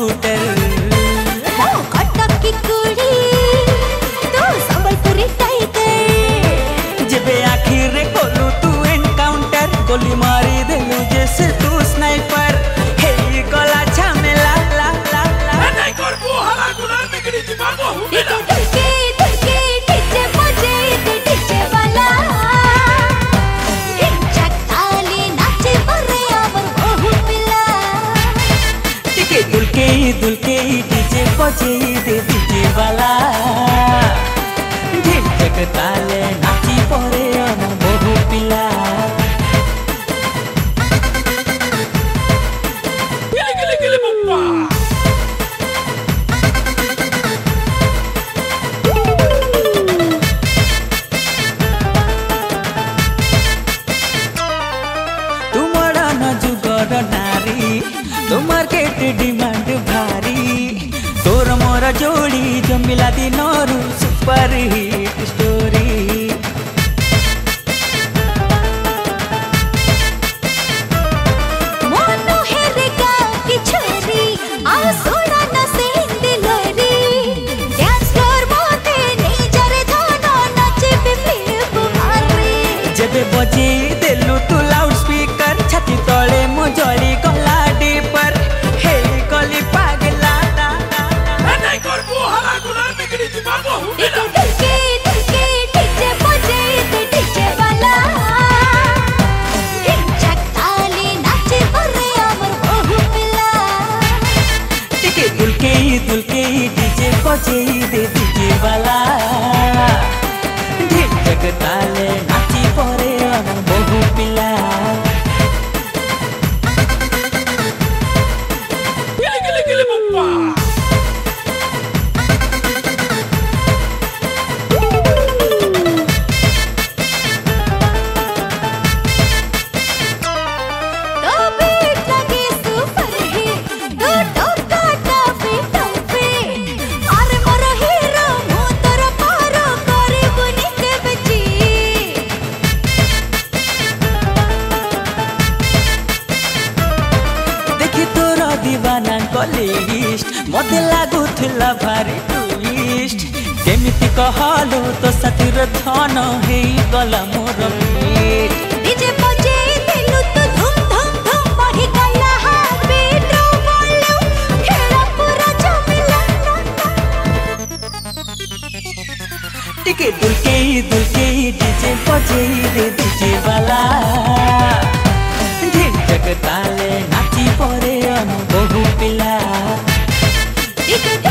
scooter Cuttack की कुड़ी तू संबलपुरी टाइगर जेबे आखिर रे कोलू तू एनकाउंटर गोली मारी देलू जैसे तू स्नाइपर हे गला झमेला ला ला ला नहीं कर वो हला गुलाम बिगड़ी दिमाग को हुमेला धुके धुके डीजे बजे ते डीजे वाला ढिंचक ताले नाचे बरे अमर बहु पिला टिके दुलके डीजे बजे दे डीजे वाला ढिंचक ताले नाची परे अम बहु पिला गिले गिले गिले बुप्पा तुम्हारा न जुगर नारी तुम्हार केट डिमांड भारी तोर मोर जोड़ी जमिला दिनरू सुपर हिट स्टोरी मोनो हेरेगा की छोरी आ सोना न से हिंदी लोरी डांस फ्लोर मोते निजरे धनो नाचे पे फिल्म मारी जेबे बजे देलु तू लाउड स्पीकर छाती तले मो जली गला डीपर हे गली पागला ना ना ना नहीं कर वो हला गुलाम बिगड़ी दिमाग को हुमेला धुके धुके डीजे बजे ते डीजे वाला ढिंचक ताले नाचे बरे अमर बहु पिला टिके दुलके डीजे बजे दे डीजे वाला ढिंचक ताले नाची परे अम बहु पिला गिले गिले गिले बुप्पा तो बीट लगी सुपर ही तो टोका टाफी टम्पी अरे मोर हीरो मु तोर पारो करबुनी के बची देखी तोर दीवाना लिस्ट मते लागुथिला भारी ट्विस्ट केमिति कहलो तो साथीर धन हेई गला मोर पेट डीजे बजे दिलु तो धूम धूम धूम बढ़ी गया हार्ट बीट रो बोलू खेला पूरा जमिला टिके दुलके डीजे बजे दे डीजे वाला ढिंचक ताले नाची परे अम बहु पिला टिके